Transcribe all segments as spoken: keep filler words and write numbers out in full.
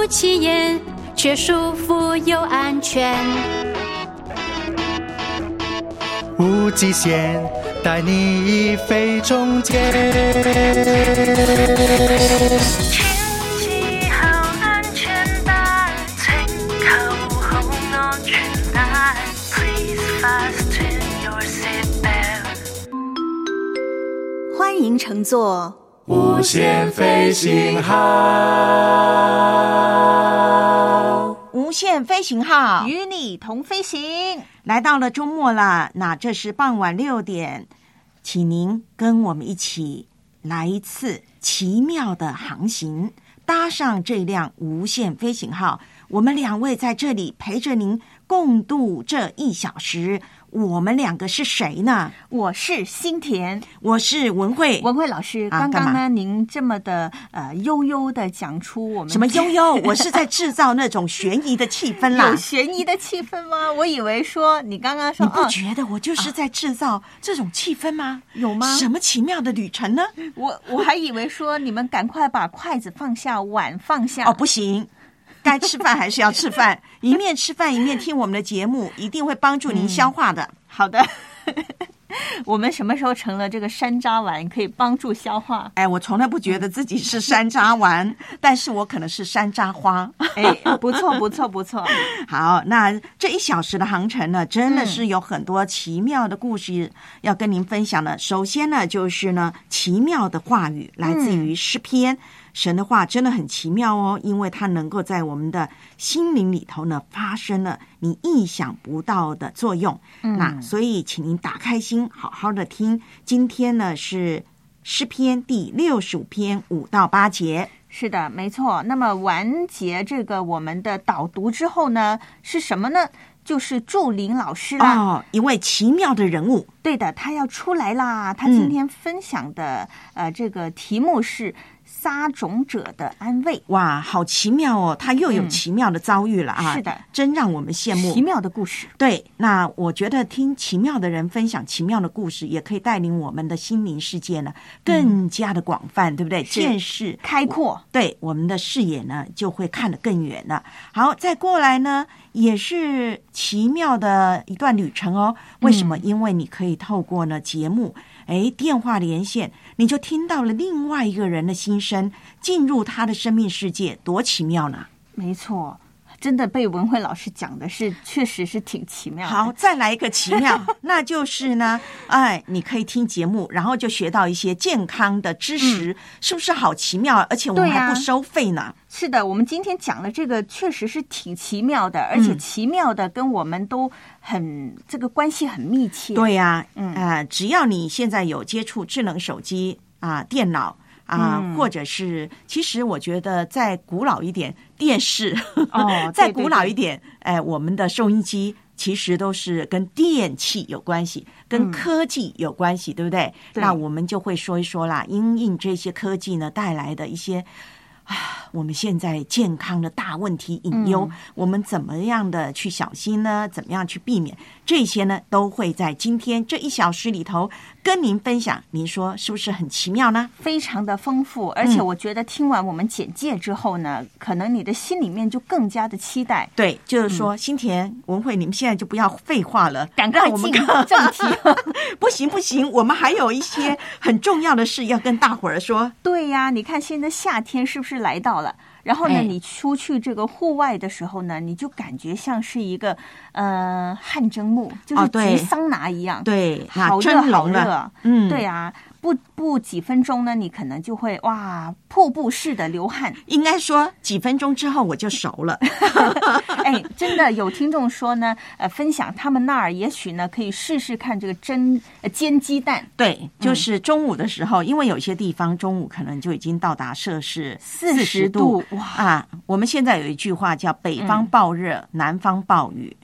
起眼，却舒服又安全。 无极限，带你飞中间。 请系好安全带，请扣好安全带。Please fasten your seatbelt。 欢迎乘坐无限飞行号， 无限飞行号与你同飞行。 来到了周末了，那这是傍晚六点，请您跟我们一起来一次奇妙的航行，搭上这辆无限飞行号，我们两位在这里陪着您共度这一小时。我们两个是谁呢？ 我是新田， 我是文慧。 文慧老师， 啊、 刚刚呢，您这么的呃悠悠的讲出我们什么悠悠？我是在制造那种悬疑的气氛啦。 有悬疑的气氛吗？我以为说你刚刚说， 你不觉得我就是在制造这种气氛吗？ 啊、有吗？ 什么奇妙的旅程呢？ 我我还以为说你们赶快把筷子放下，碗放下。 哦，不行。该吃饭还是要吃饭，一面吃饭一面听我们的节目，一定会帮助您消化的。 嗯、好的，我们什么时候成了这个山楂丸，可以帮助消化？ 哎，我从来不觉得自己是山楂丸，但是我可能是山楂花。 哎，不错不错不错。 好，那这一小时的航程呢，真的是有很多奇妙的故事要跟您分享的。嗯、首先呢，就是呢，奇妙的话语来自于诗篇。嗯神的话真的很奇妙哦，因为它能够在我们的心灵里头呢发生了你意想不到的作用。嗯、那所以请您打开心，好好的听。今天呢是诗篇第六十五篇五到八节。 是的，没错。那么完结这个我们的导读之后呢，是什么呢？就是祝林老师啦， 哦，一位奇妙的人物。 对的，他要出来啦。他今天分享的、嗯、呃这个题目是撒种者的安慰。 哇，好奇妙哦！他又有奇妙的遭遇了啊！ 嗯、是的， 真让我们羡慕。 奇妙的故事。 对，那我觉得听奇妙的人分享奇妙的故事，也可以带领我们的心灵世界呢更加的广泛，嗯、对不对？见识开阔， 对我们的视野呢就会看得更远了。好，再过来呢也是奇妙的一段旅程哦。为什么？嗯、因为你可以透过呢节目，哎，电话连线，你就听到了另外一个人的心声，进入他的生命世界，多奇妙呢！ 没错，真的被文慧老师讲的是，确实是挺奇妙的。 好，再来一个奇妙，那就是呢，哎，你可以听节目，然后就学到一些健康的知识，嗯、是不是好奇妙？而且我们还不收费呢。 是的，我们今天讲的这个确实是挺奇妙的，而且奇妙的跟我们都很、嗯、这个关系很密切。 对呀、啊，嗯啊、呃，只要你现在有接触智能手机啊、呃、电脑啊、呃嗯，或者是，其实我觉得再古老一点，电视哦，再古老一点，哎、呃，我们的收音机其实都是跟电器有关系，跟科技有关系，嗯、对不对？对。那我们就会说一说啦，因应这些科技呢带来的一些。啊，我们现在健康的大问题隐忧、嗯，我们怎么样的去小心呢？怎么样去避免？这些呢，都会在今天这一小时里头跟您分享。您说是不是很奇妙呢？ 非常的丰富，而且我觉得听完我们简介之后呢，嗯、可能你的心里面就更加的期待。 对，就是说，嗯、新田文慧，你们现在就不要废话了， 赶快进正题。 不行不行，我们还有一些很重要的事要跟大伙儿说。 对呀、啊，你看现在夏天是不是来到了？然后呢、哎，你出去这个户外的时候呢，你就感觉像是一个呃汗蒸木，就是焗桑拿一样， 哦、对， 好热好热， 嗯， 对啊。不不几分钟呢，你可能就会哇瀑布式的流汗。 应该说几分钟之后我就熟了。 哎，真的有听众说呢，呃，分享他们那儿也许呢可以试试看这个蒸呃煎鸡蛋。 对，就是中午的时候，嗯、因为有些地方中午可能就已经到达摄氏四十度哇啊！我们现在有一句话叫北方暴热，嗯、南方暴雨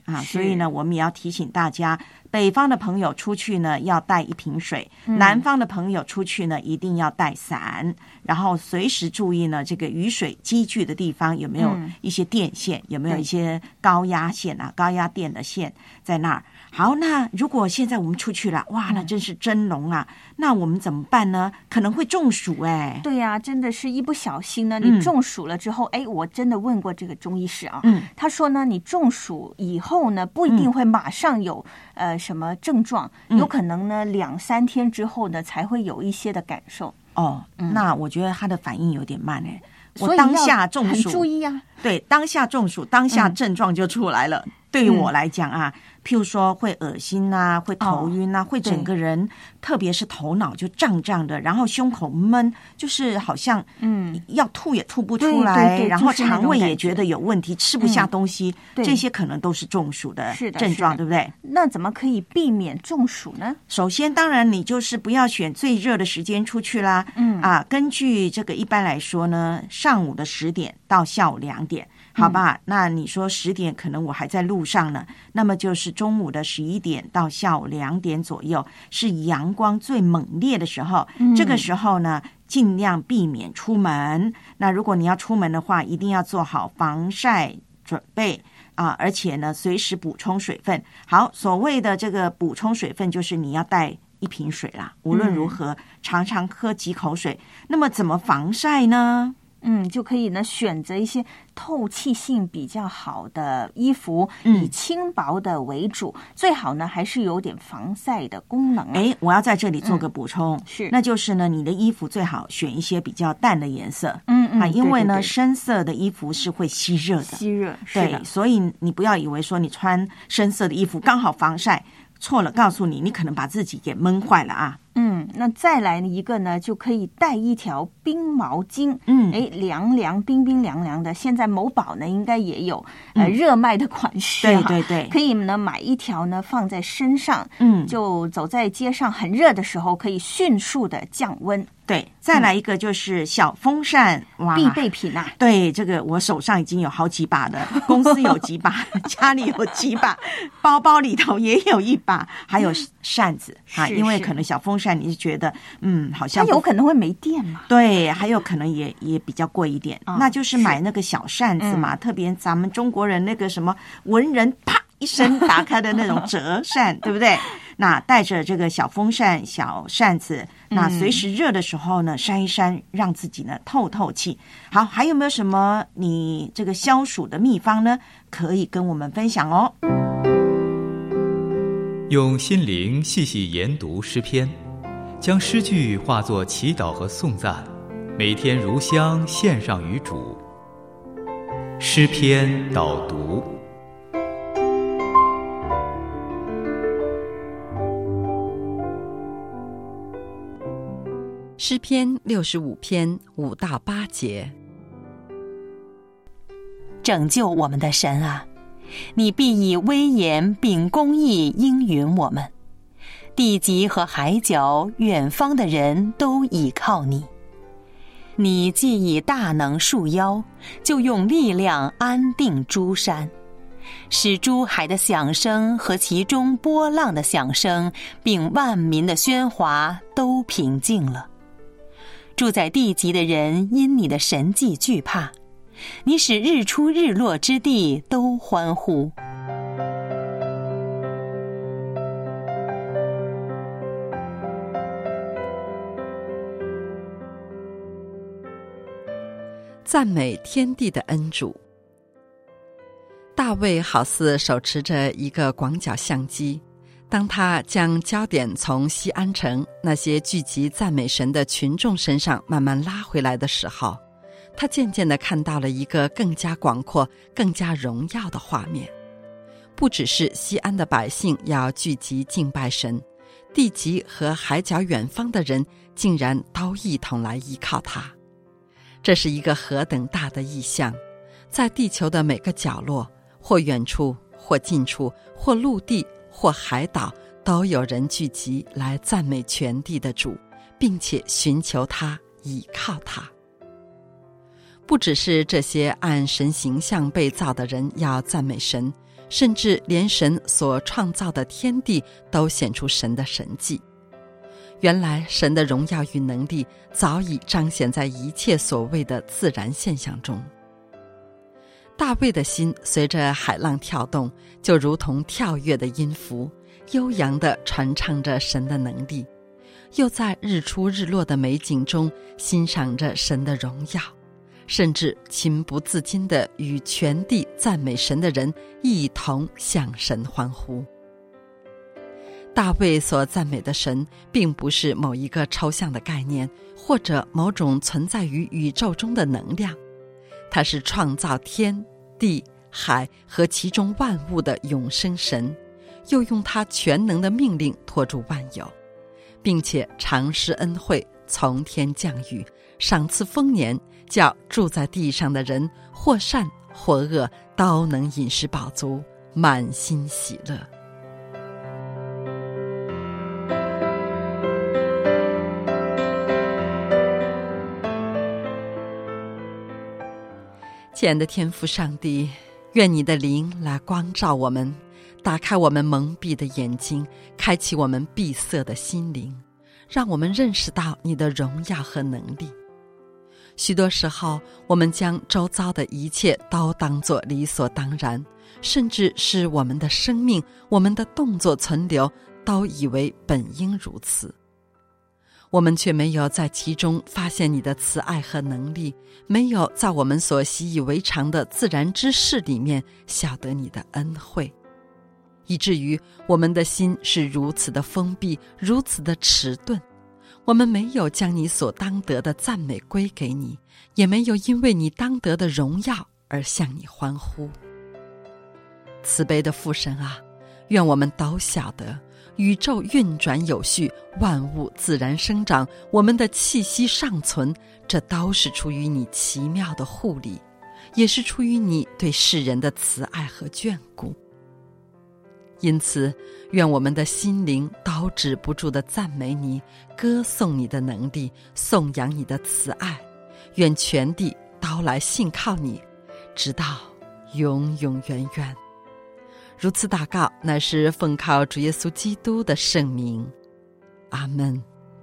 啊，所以呢，我们也要提醒大家，北方的朋友出去呢要带一瓶水， 嗯、 南方的朋友出去呢一定要带伞，然后随时注意呢这个雨水积聚的地方有没有一些电线，嗯、有没有一些高压线啊、高压电的线在那儿。好，那如果现在我们出去了，哇，那真是蒸笼啊！嗯、那我们怎么办呢？可能会中暑哎。 对呀、啊，真的是一不小心呢，你中暑了之后，哎、嗯，我真的问过这个中医师啊，嗯，他说呢，你中暑以后呢，不一定会马上有、嗯、呃什么症状，有可能呢两三天之后呢才会有一些的感受。 哦，嗯、那我觉得他的反应有点慢哎。我当下中暑， 很注意啊。 对，当下中暑，当下症状就出来了。嗯、对于我来讲啊，譬如说会恶心啊，会头晕啊，哦、会整个人，特别是头脑就胀胀的，然后胸口闷，就是好像嗯要吐也吐不出来， 对对对， 然后肠胃也觉得有问题，吃不下东西， 嗯、 这些可能都是中暑的症状，对不对？ 那怎么可以避免中暑呢？ 首先，当然你就是不要选最热的时间出去啦。嗯啊，根据这个一般来说呢，上午的十点到下午两点。好吧，嗯、那你说十点可能我还在路上呢，那么就是中午的十一点到下午两点左右是阳光最猛烈的时候，嗯、这个时候呢尽量避免出门。那如果你要出门的话，一定要做好防晒准备啊，而且呢随时补充水分。好，所谓的这个补充水分就是你要带一瓶水啦，无论如何、嗯、常常喝几口水。那么怎么防晒呢？ 嗯，就可以呢选择一些透气性比较好的衣服，嗯、以轻薄的为主，最好呢还是有点防晒的功能、啊。 哎，我要在这里做个补充， 嗯、是， 那就是呢，你的衣服最好选一些比较淡的颜色， 嗯嗯， 啊，因为呢对对对深色的衣服是会吸热的， 吸热， 对，所以你不要以为说你穿深色的衣服刚好防晒，错了，告诉你，你可能把自己给闷坏了啊。 嗯，那再来一个呢，就可以带一条冰毛巾， 嗯， 哎，凉凉冰冰凉凉的。现在某宝呢应该也有呃热卖的款式、 嗯，对对对， 可以呢买一条呢放在身上， 嗯， 就走在街上很热的时候，可以迅速的降温。 对，再来一个就是小风扇， 嗯、哇，必备品啊！ 对，这个我手上已经有好几把的，公司有几把，家里有几把，包包里头也有一把，还有扇子啊，因为可能小风扇你是觉得嗯好像它有可能会没电嘛， 对，还有可能也也比较贵一点， 哦、 那就是买那个小扇子嘛，嗯、特别咱们中国人那个什么文人啪一声打开的那种折扇，对不对？那带着这个小风扇、小扇子，那随时热的时候呢，扇一扇，让自己呢透透气。好，还有没有什么你这个消暑的秘方呢？可以跟我们分享哦。 用心灵细细研读诗篇，将诗句化作祈祷和颂赞，每天如香献上于主。诗篇导读。 诗篇六十五篇五到八节。 拯救我们的神啊，你必以威严并公义应允我们。地极和海角，远方的人都倚靠你。你既以大能束腰，就用力量安定诸山，使诸海的响声和其中波浪的响声，并万民的喧哗都平静了。住在地极的人因你的神迹惧怕，你使日出日落之地都欢呼。 赞美天地的恩主。大卫好似手持着一个广角相机，当他将焦点从西安城那些聚集赞美神的群众身上慢慢拉回来的时候，他渐渐地看到了一个更加广阔、更加荣耀的画面。不只是西安的百姓要聚集敬拜神，地极和海角远方的人竟然都一同来依靠他。这是一个何等大的意象，在地球的每个角落，或远处，或近处，或陆地，或海岛，都有人聚集来赞美全地的主，并且寻求他，倚靠他。不只是这些按神形象被造的人要赞美神， 甚至连神所创造的天地都显出神的神迹。原来神的荣耀与能力早已彰显在一切所谓的自然现象中。大卫的心随着海浪跳动，就如同跳跃的音符，悠扬地传唱着神的能力，又在日出日落的美景中欣赏着神的荣耀，甚至情不自禁地与全地赞美神的人一同向神欢呼。大卫所赞美的神并不是某一个抽象的概念，或者某种存在于宇宙中的能量，他是创造天地海和其中万物的永生神，又用他全能的命令托住万有，并且常施恩惠，从天降雨，赏赐丰年，叫住在地上的人或善或恶都能饮食饱足，满心喜乐。亲爱的天父上帝，愿你的灵来光照我们，打开我们蒙蔽的眼睛，开启我们闭塞的心灵，让我们认识到你的荣耀和能力。许多时候，我们将周遭的一切都当作理所当然，甚至是我们的生命、我们的动作存留，都以为本应如此。我们却没有在其中发现你的慈爱和能力，没有在我们所习以为常的自然之事里面晓得你的恩惠，以至于我们的心是如此的封闭，如此的迟钝。我们没有将你所当得的赞美归给你，也没有因为你当得的荣耀而向你欢呼。慈悲的父神啊，愿我们都晓得宇宙运转有序，万物自然生长，我们的气息尚存，这都是出于你奇妙的护理，也是出于你对世人的慈爱和眷顾。因此，愿我们的心灵都止不住地赞美你，歌颂你的能力，颂扬你的慈爱。愿全地都来信靠你，直到永永远远。如此祷告，乃是奉靠主耶稣基督的圣名。阿们。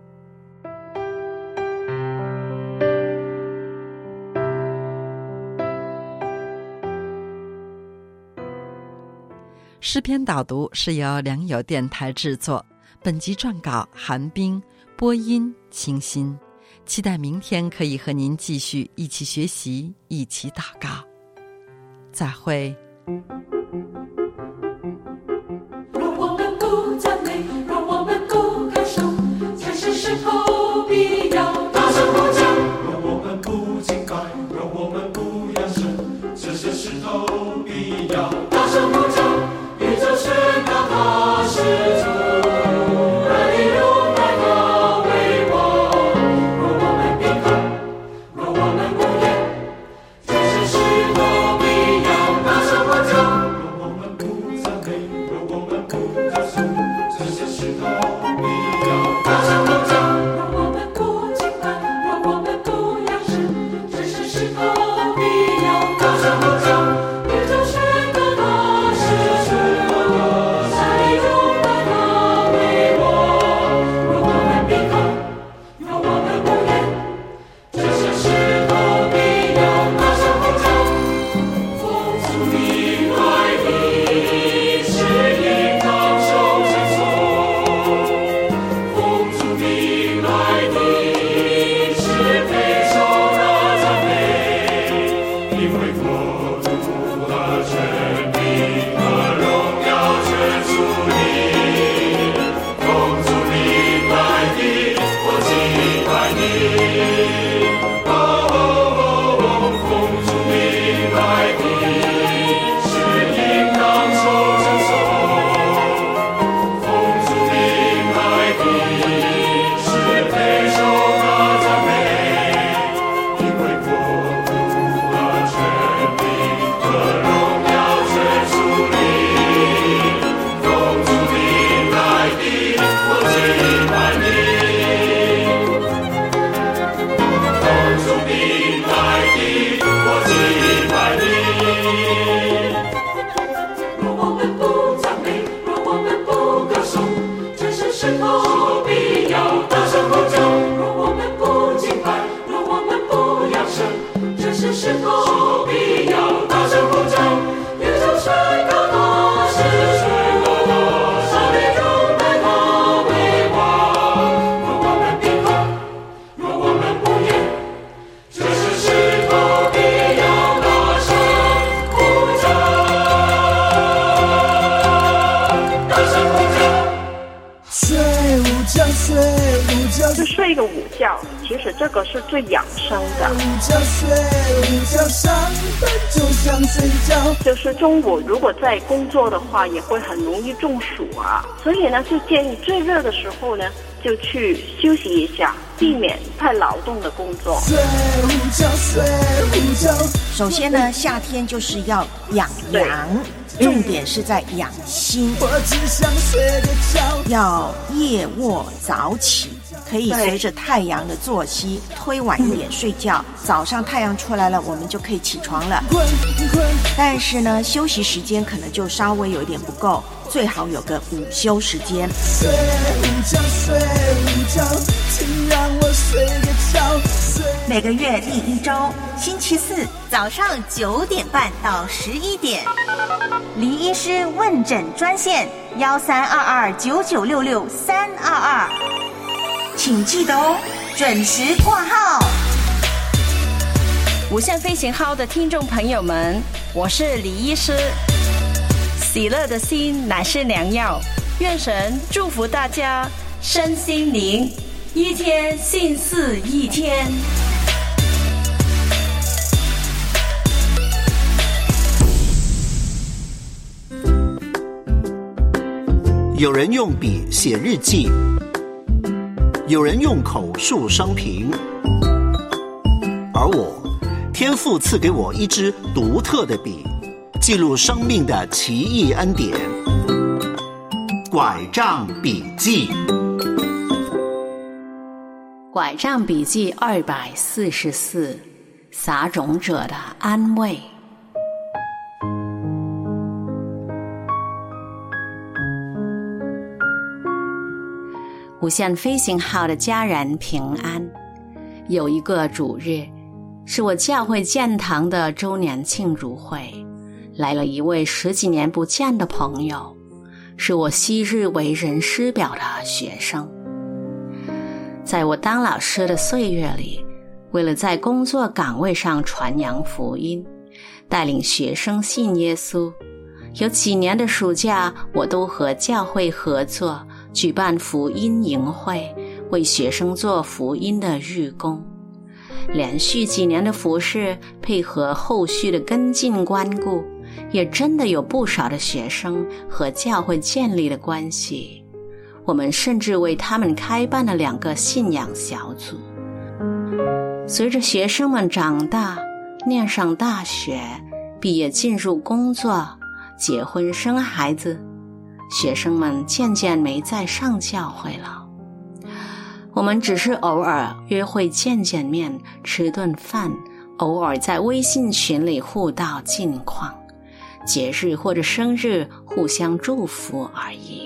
诗篇导读是由良友电台制作，本集撰稿韩冰，播音清新。期待明天可以和您继续一起学习，一起祷告。再会。 若我们不赞美，若我们不感受，这些时候必要大声呼叫。若我们不敬拜，若我们不扬声，这些时候必要大声呼叫。宇宙宣告他是主，爱你如拜他为王。若我们闭口，若我们无言，这些时候必要大声呼叫。若我们声呼叫。 睡午觉，睡午觉， 就睡一个午觉，其实这个是最养生的。 午觉，睡午觉，上班就想睡觉。 就是中午如果在工作的话，也会很容易中暑啊。所以呢，就建议最热的时候呢，就去休息一下，避免太劳动的工作。 睡午觉，睡午觉。 首先呢，夏天就是要养阳。重点是在养心， 我只想睡个觉， 要夜卧早起，可以随着太阳的作息推晚一点睡觉，早上太阳出来了，我们就可以起床了。但是呢，休息时间可能就稍微有一点不够，最好有个午休时间。 睡午觉，睡午觉，请让我睡个觉。 每个月第一周星期四早上九点半到十一点，黎医师问诊专线幺三二二九九六六三二二，请记得哦，准时挂号。 无限飞行号的听众朋友们，我是李医师。喜乐的心乃是良药，愿神祝福大家身心灵一天幸似一天。 有人用笔写日记，有人用口述生平，而我天父赐给我一支独特的笔，记录生命的奇异恩典。拐杖笔记， 拐杖笔记二百四十四，撒种者的安慰。无限飞行号的家人平安。有一个主日，是我教会建堂的周年庆祝会，来了一位十几年不见的朋友，是我昔日为人师表的学生。在我当老师的岁月里，为了在工作岗位上传扬福音，带领学生信耶稣，有几年的暑假，我都和教会合作举办福音营会，为学生做福音的日工。连续几年的服事，配合后续的跟进关顾，也真的有不少的学生和教会建立了关系。我们甚至为他们开办了两个信仰小组。随着学生们长大，念上大学，毕业进入工作，结婚生孩子，学生们渐渐没再上教会了。我们只是偶尔约会见见面，吃顿饭，偶尔在微信群里互道近况，节日或者生日互相祝福而已。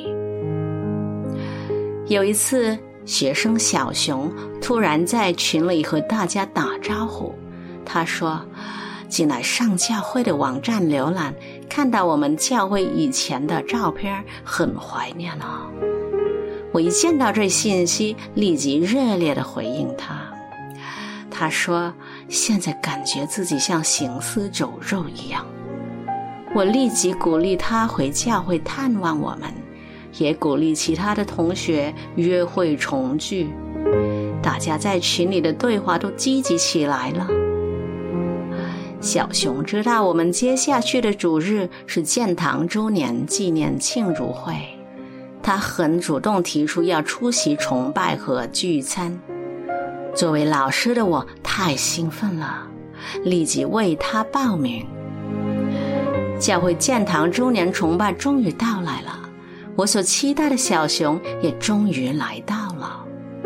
有一次，学生小熊突然在群里和大家打招呼，他说进来上教会的网站浏览，看到我们教会以前的照片，很怀念哦。我一见到这信息，立即热烈地回应他。他说现在感觉自己像行尸走肉一样。我立即鼓励他回教会探望我们，也鼓励其他的同学约会重聚。大家在群里的对话都积极起来了。小熊知道我们接下去的主日是建堂周年纪念庆祝会，他很主动提出要出席崇拜和聚餐。作为老师的我太兴奋了，立即为他报名。教会建堂周年崇拜终于到来了，我所期待的小熊也终于来到了。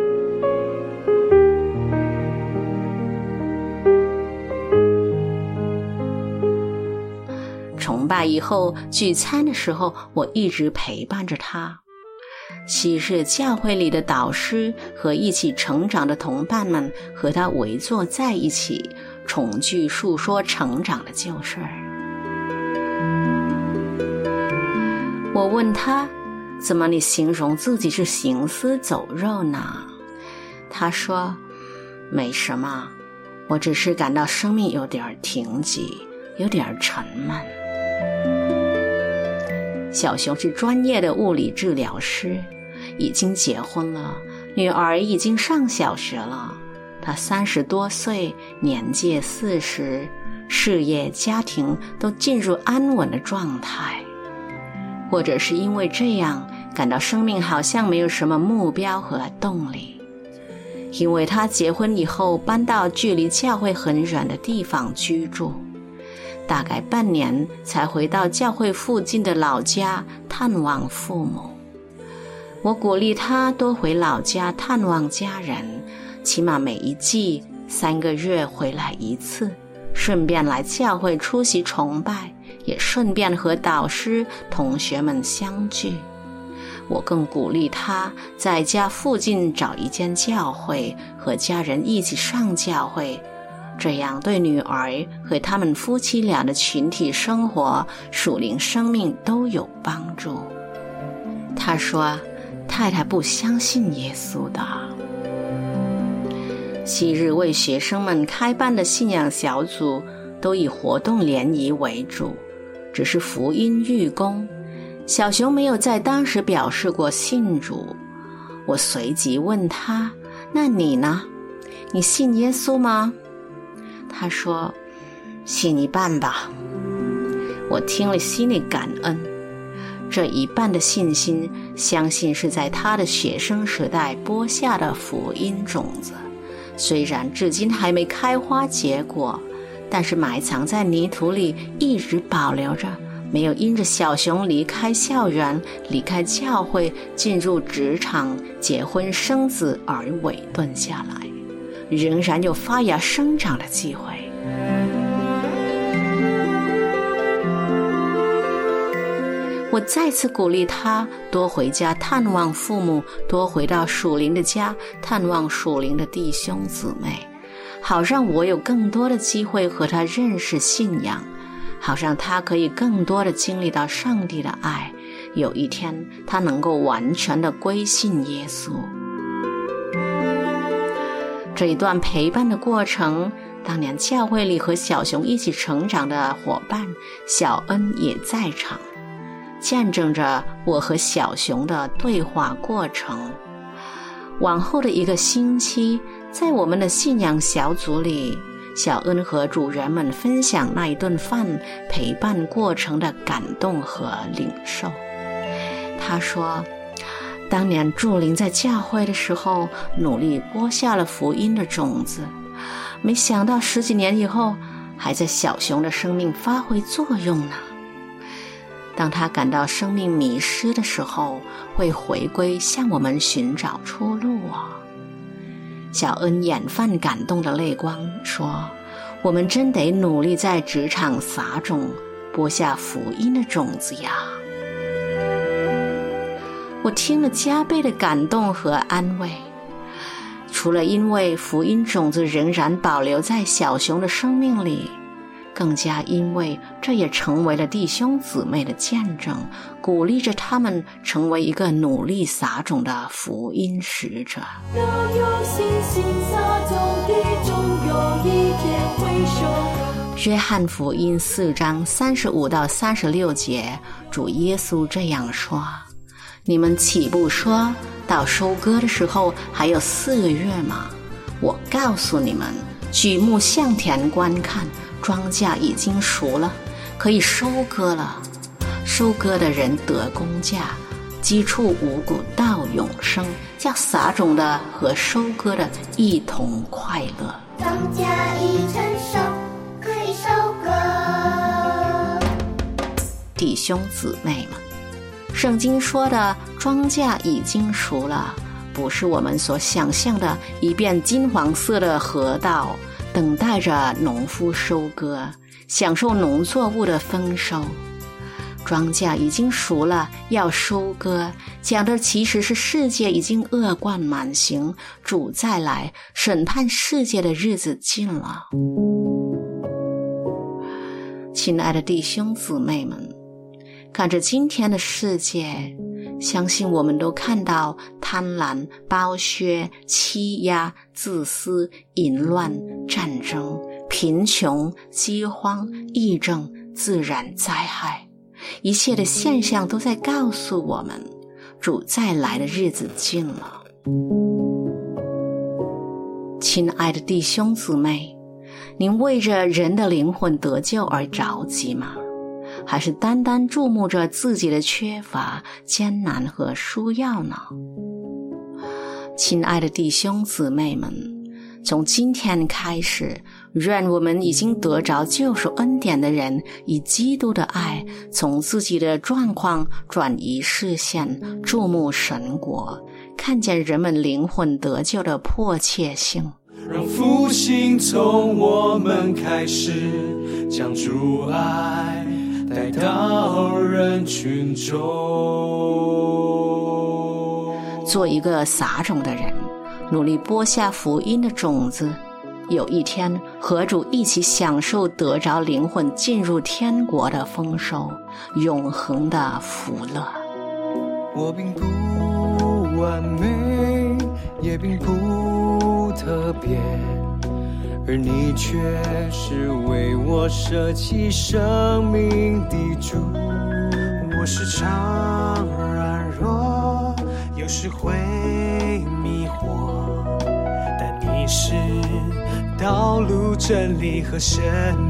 崇拜以后聚餐的时候，我一直陪伴着他。昔日教会里的导师和一起成长的同伴们和他围坐在一起，重聚述说成长的旧事儿。我问他，怎么你形容自己是行尸走肉呢？他说，没什么，我只是感到生命有点停寂，有点沉闷。 小熊是专业的物理治疗师，已经结婚了，女儿已经上小学了。他三十多岁，年届四十，事业家庭都进入安稳的状态。或者是因为这样，感到生命好像没有什么目标和动力。因为他结婚以后搬到距离教会很远的地方居住，大概半年才回到教会附近的老家探望父母。我鼓励他多回老家探望家人，起码每一季三个月回来一次，顺便来教会出席崇拜，也顺便和导师同学们相聚。我更鼓励他在家附近找一间教会，和家人一起上教会，这样对女儿和他们夫妻俩的群体生活、属灵生命都有帮助。他说太太不相信耶稣的。昔日为学生们开办的信仰小组都以活动联谊为主，只是福音预工。小熊没有在当时表示过信主。我随即问他，那你呢？你信耶稣吗？他说，信一半吧。我听了心里感恩，这一半的信心，相信是在他的学生时代播下的福音种子，虽然至今还没开花结果，但是埋藏在泥土里一直保留着，没有因着小熊离开校园、离开教会、进入职场、结婚生子而萎顿下来，仍然有发芽生长的机会。我再次鼓励他多回家探望父母，多回到属灵的家探望属灵的弟兄姊妹，好让我有更多的机会和他认识信仰，好让他可以更多的经历到上帝的爱，有一天他能够完全的归信耶稣。这一段陪伴的过程，当年教会里和小熊一起成长的伙伴小恩也在场，见证着我和小熊的对话过程。往后的一个星期，在我们的信仰小组里，小恩和主人们分享那一顿饭陪伴过程的感动和领受。他说，当年祝灵在教会的时候，努力播下了福音的种子，没想到十几年以后，还在小熊的生命发挥作用呢。当他感到生命迷失的时候，会回归向我们寻找出路啊。小恩眼泛感动的泪光说，我们真得努力在职场撒种，播下福音的种子呀。我听了加倍的感动和安慰，除了因为福音种子仍然保留在小熊的生命里，更加因为这也成为了弟兄姊妹的见证，鼓励着他们成为一个努力撒种的福音使者。 要有信心撒种的，总有一天会收。 约翰福音四章三十五到三十六节，主耶稣这样说，你们岂不说到收割的时候还有四个月吗？我告诉你们，举目向田观看，庄稼已经熟了，可以收割了。收割的人得工价，积蓄五谷到永生，叫撒种的和收割的一同快乐。 庄稼已成熟，可以收割。 弟兄姊妹们，圣经说的庄稼已经熟了，不是我们所想象的一片金黄色的河道，等待着农夫收割，享受农作物的丰收。庄稼已经熟了，要收割，讲的其实是世界已经恶贯满盈，主再来审判世界的日子近了。亲爱的弟兄姊妹们，看着今天的世界，相信我们都看到贪婪、剥削、欺压、自私、淫乱、战争、贫穷、饥荒、疫症、自然灾害， 一切的现象都在告诉我们，主再来的日子近了。亲爱的弟兄姊妹，您为着人的灵魂得救而着急吗？还是单单注目着自己的缺乏、艰难和需要呢？亲爱的弟兄姊妹们，从今天开始，愿我们已经得着救赎恩典的人，以基督的爱，从自己的状况转移视线，注目神国，看见人们灵魂得救的迫切性。 让复兴从我们开始，将主爱带到人群中。 做一个撒种的人，努力播下福音的种子，有一天和主一起享受得着灵魂进入天国的丰收，永恒的福乐。 我并不完美，也并不特别，而你却是为我舍弃生命的主。 我时常软弱，有时会迷惑，但你是道路、真理和生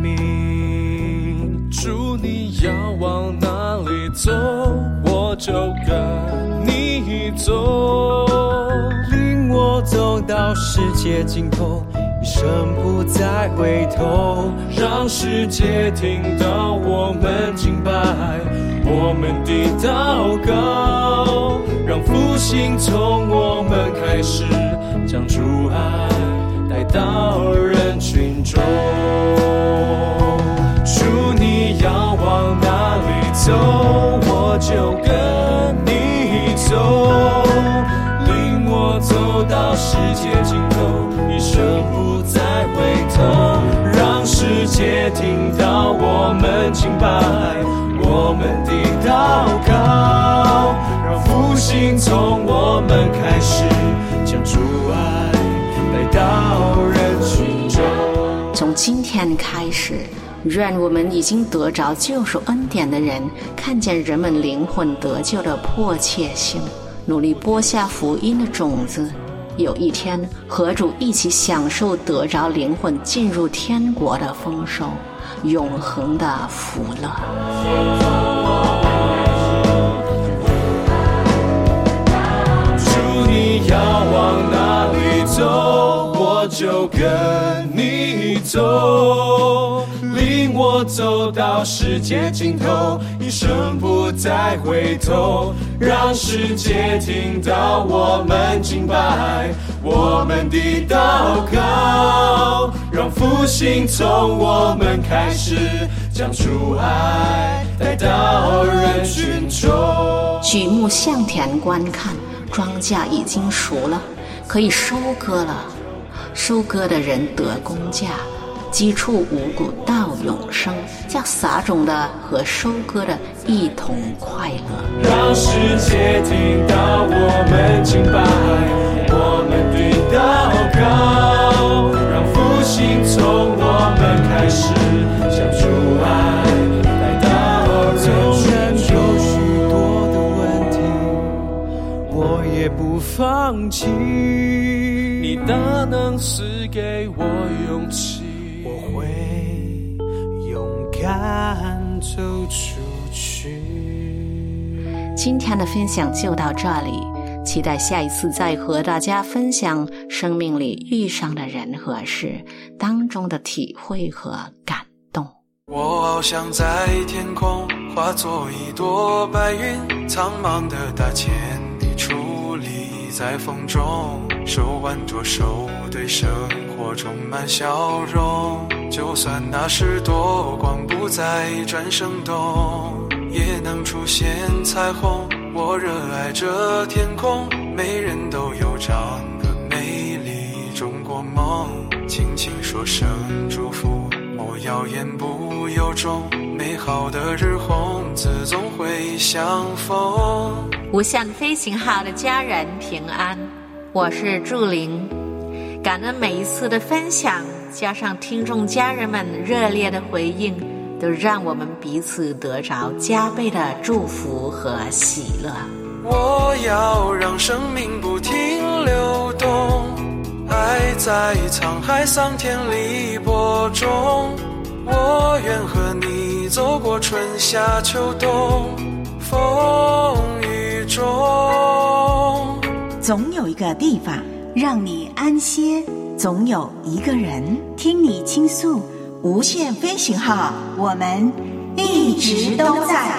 命。主，你要往哪里走，我就跟你走， 领我走到世界尽头，一生不再回头， 让世界听到我们敬拜，我们的祷告，让复兴从我们开始，将主爱带到人群中。主，你要往哪里走，我就跟你走，领我走到世界尽头，一生不再回头，让世界听到我们敬拜，我们的祷告，让复兴从我们开始，将主爱带到人群中。 从今天开始，愿我们已经得着救赎恩典的人，看见人们灵魂得救的迫切性，努力播下福音的种子，有一天和主一起享受得着灵魂进入天国的丰收，永恒的福乐。 主，你要往哪里走，我就跟你走，领我走到世界尽头，一生不再回头，让世界听到我们敬拜，我们的祷告，让复兴从我们开始，将主爱带到人群中。 举目向田观看，庄稼已经熟了，可以收割了。收割的人得工价，积蓄五谷到永生，叫撒种的和收割的一同快乐。 让世界听到我们敬拜，我们的祷告，让复兴从我们开始，将主爱带到人群中。 有许多的问题，我也不放弃， 你大能赐给我勇气， 我会勇敢走出去。 今天的分享就到这里，期待下一次再和大家分享生命里遇上的人和事当中的体会和感动。 我翱翔在天空，化作一朵白云，苍茫的大千地矗立在风中，手挽着手，对生活充满笑容。就算那时多光不再转生动，也能出现彩虹。我热爱这天空，每人都有这样的美丽中国梦。轻轻说声祝福，莫谣言不由衷，美好的日红字总会相逢。 无限飞行号的家人平安，我是祝玲。感恩每一次的分享，加上听众家人们热烈的回应， 都让我们彼此得着加倍的祝福和喜乐。 我要让生命不停流动，爱在沧海桑田里播种，我愿和你走过春夏秋冬，风雨中。 总有一个地方让你安歇， 总有一个人听你倾诉。 无限飞行号， 我们一直都在。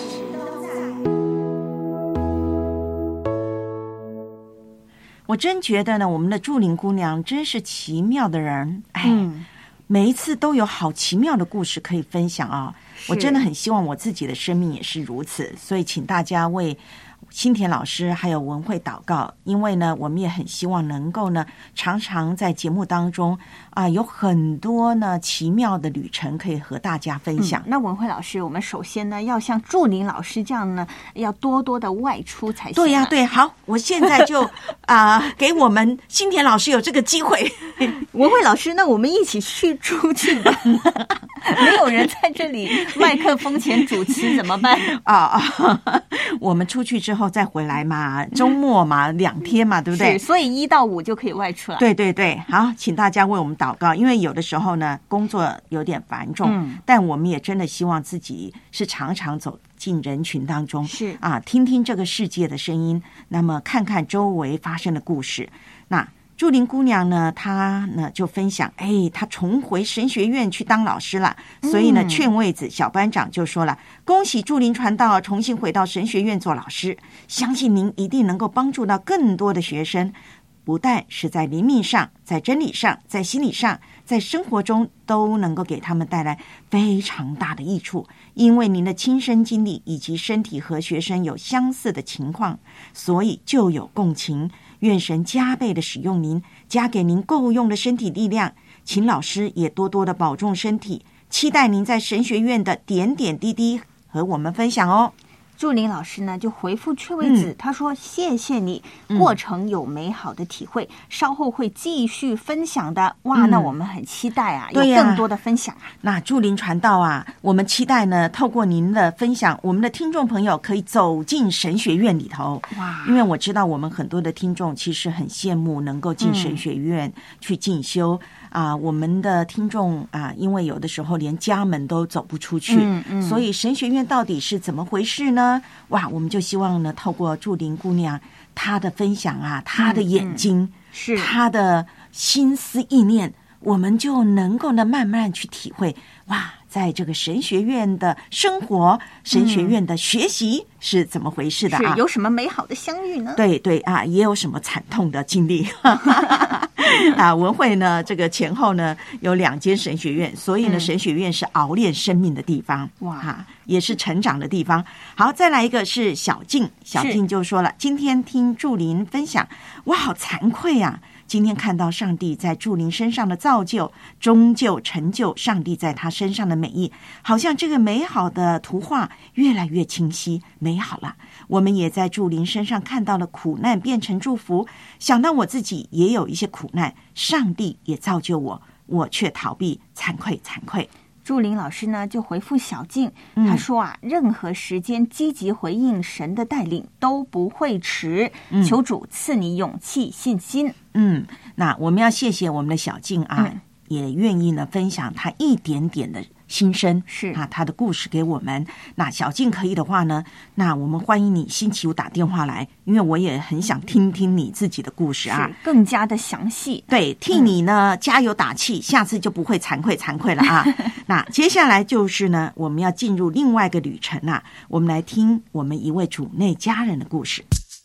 我真觉得呢，我们的祝玲姑娘真是奇妙的人，哎， 嗯、 每一次都有好奇妙的故事可以分享啊！我真的很希望我自己的生命也是如此，所以请大家为新田老师还有文慧祷告，因为呢，我们也很希望能够呢，常常在节目当中啊、呃，有很多呢奇妙的旅程可以和大家分享。 嗯、那文慧老师，我们首先呢，要像祝玲老师这样呢，要多多的外出才行、啊。 对呀、啊，对，好，我现在就啊、呃，给我们新田老师有这个机会。 文慧老师，那我们一起去出去吧。没有人在这里麦克风前主持怎么办啊啊！我们出去之后再回来嘛，周末嘛，两天嘛，对不对？ 是，所以一到五就可以外出了。 对对对，好，请大家为我们祷告，因为有的时候呢，工作有点繁重，嗯、但我们也真的希望自己是常常走进人群当中， 是啊，听听这个世界的声音，那么看看周围发生的故事。那祝玲姑娘呢，她呢就分享，哎，她重回神学院去当老师了，所以呢，嗯、劝慰子小班长就说了，恭喜祝玲传道重新回到神学院做老师，相信您一定能够帮助到更多的学生，不但是在灵命上，在真理上，在心理上，在生活中都能够给他们带来非常大的益处。因为您的亲身经历以及身体和学生有相似的情况，所以就有共情。愿神加倍的使用您，加给您够用的身体力量，请老师也多多的保重身体，期待您在神学院的点点滴滴和我们分享哦。 祝玲老师呢就回复雀位子、嗯、他说谢谢你，过程有美好的体会、嗯、稍后会继续分享的。哇、嗯、那我们很期待啊，有更多的分享啊。 那祝玲传道啊，我们期待呢透过您的分享，我们的听众朋友可以走进神学院里头。哇，因为我知道我们很多的听众其实很羡慕能够进神学院去进修、嗯、啊，我们的听众啊，因为有的时候连家门都走不出去、嗯嗯、所以神学院到底是怎么回事呢？哇，我们就希望呢，透过祝玲姑娘她的分享啊，她的眼睛、嗯、 是她的心思意念，我们就能够呢慢慢去体会，哇，在这个神学院的生活、神学院的学习是怎么回事的啊？ 是有什么美好的相遇呢？ 对对啊，也有什么惨痛的经历啊？文慧呢，这个前后呢有两间神学院，所以呢，嗯、神学院是熬练生命的地方，哇，啊、也是成长的地方。好，再来一个是小静，小静就说了，今天听祝玲分享，哇，好惭愧啊！今天看到上帝在祝玲身上的造就，终究成就上帝在他身上的美意，好像这个美好的图画越来越清晰美好了。我们也在祝玲身上看到了苦难变成祝福，想到我自己也有一些苦难，上帝也造就我，我却逃避，惭愧惭愧。 祝玲老师呢就回复小静，他说啊，嗯、任何时间积极回应神的带领都不会迟，嗯、求主赐你勇气信心。 嗯，那我们要谢谢我们的小静啊，嗯、也愿意呢分享他一点点的心声，是啊，他的故事给我们。那小静可以的话呢，那我们欢迎你星期五打电话来，因为我也很想听听你自己的故事啊， 更加的详细。 对，替你呢、嗯、加油打气，下次就不会惭愧惭愧了啊。那接下来就是呢，我们要进入另外一个旅程啊，我们来听我们一位主内家人的故事。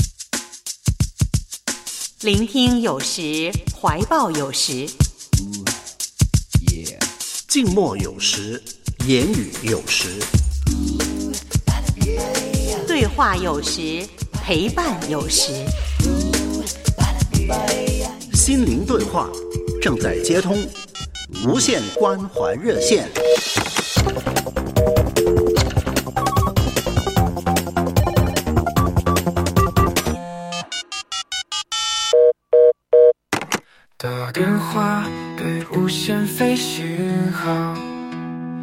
聆听有时，怀抱有时。 静默有时，言语有时， 对话有时，陪伴有时。 心灵对话正在接通，无限关怀热线。 打电话给无限飞行号，